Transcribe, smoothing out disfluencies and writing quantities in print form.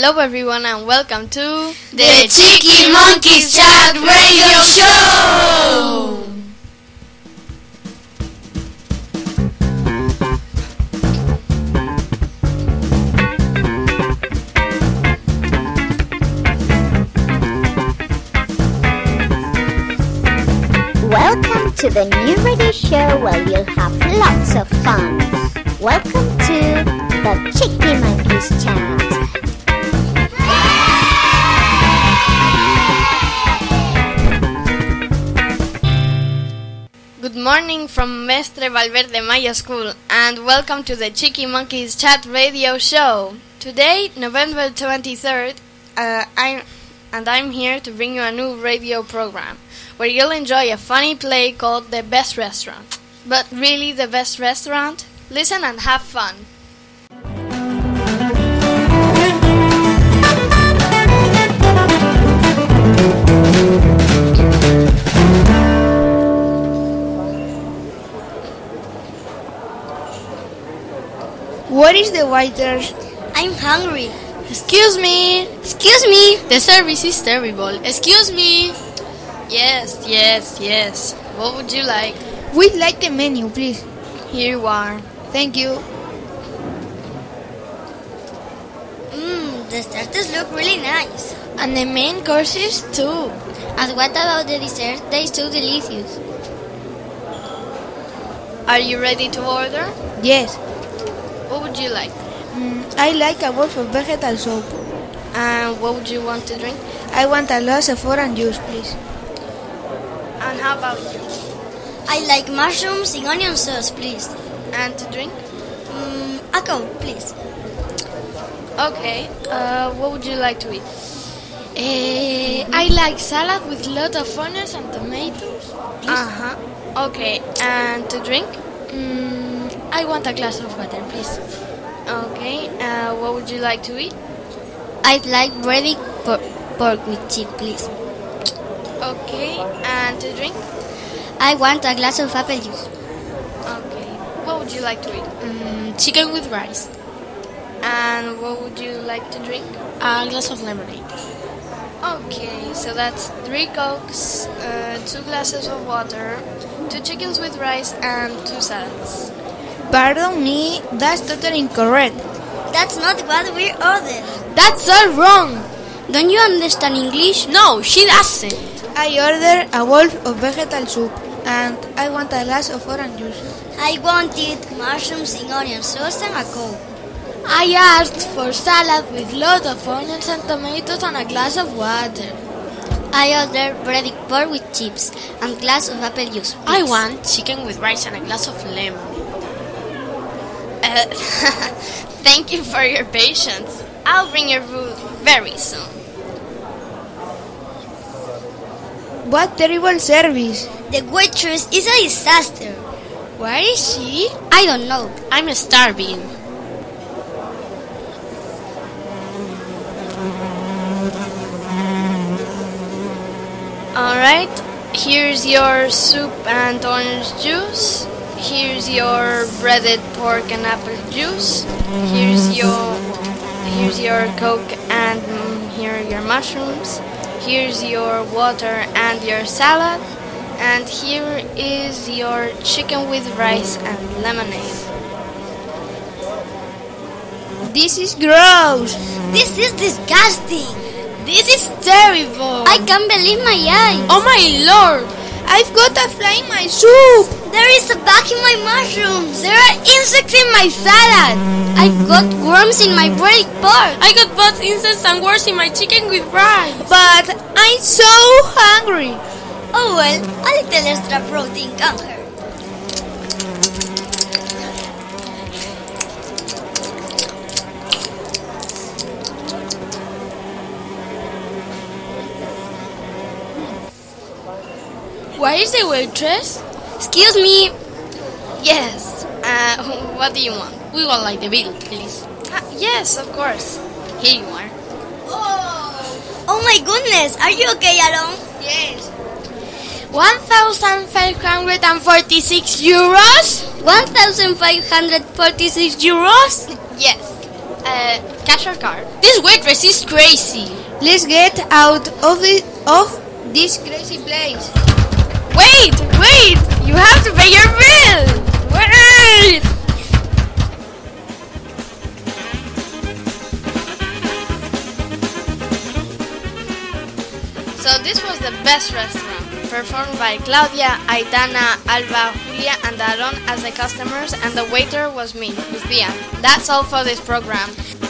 Hello everyone and welcome to the Cheeky Monkeys Chat Radio Show! Welcome to the new radio show where you'll have lots of fun. Welcome to the Cheeky Monkeys Chat. Good morning from Mestre Valverde Maya School and welcome to the Cheeky Monkeys Chat Radio Show. Today, November 23rd, I'm here to bring you a new radio program where you'll enjoy a funny play called The Best Restaurant. But really the best restaurant? Listen and have fun. What is the waiter? I'm hungry. Excuse me. Excuse me. The service is terrible. Excuse me. Yes. What would you like? We'd like the menu, please. Here you are. Thank you. The starters look really nice. And the main courses too. And what about the dessert? They're so delicious. Are you ready to order? Yes. What would you like? I like a bowl of vegetable soup. And what would you want to drink? I want a glass of orange juice, please. And how about you? I like mushrooms in onion sauce, please. And to drink? A Coke, please. Okay. What would you like to eat? I like salad with lot of onions and tomatoes. Uh-huh. Okay. And to drink? I want a glass of water, please. Okay. What would you like to eat? I'd like breaded pork with cheese, please. Okay. And to drink? I want a glass of apple juice. Okay. What would you like to eat? Chicken with rice. And what would you like to drink? A glass of lemonade. Okay, so that's 3 Cokes, 2 glasses of water, 2 chickens with rice, and 2 salads. Pardon me, that's totally incorrect. That's not what we ordered. That's all wrong. Don't you understand English? No, she doesn't. I ordered a bowl of vegetable soup and I want a glass of orange juice. I wanted mushrooms in onion sauce and a Coke. I asked for salad with lot of onions and tomatoes and a glass of water. I ordered breaded pork with chips and glass of apple juice. I want chicken with rice and a glass of lemon. Thank you for your patience. I'll bring your food very soon. What terrible service. The waitress is a disaster. Where is she? I don't know. I'm starving. Alright, here's your soup and orange juice. Here's your breaded pork and apple juice. Here's your Coke and here are your mushrooms. Here's your water and your salad. And here is your chicken with rice and lemonade. This is gross. This is disgusting. This is terrible. I can't believe my eyes. Oh my lord. I've got a fly in my soup. There is a bug in my mushrooms. There are insects in my salad. I've got worms in my breaded pork. I got both insects and worms in my chicken with rice. But I'm so hungry. Oh well, a little extra protein can't hurt. Where is the waitress? Excuse me. Yes, what do you want? We would like the bill, please. Yes, of course. Here you are. Oh my goodness, are you okay, Alon? Yes. 1,546 euros? 1,546 euros? Yes. Cash or card? This waitress is crazy. Let's get out of this crazy place. Wait! You have to pay your bill! Wait! So this was the best restaurant, performed by Claudia, Aitana, Alba, Julia, and Aaron as the customers, and the waiter was me, Lucia. That's all for this program.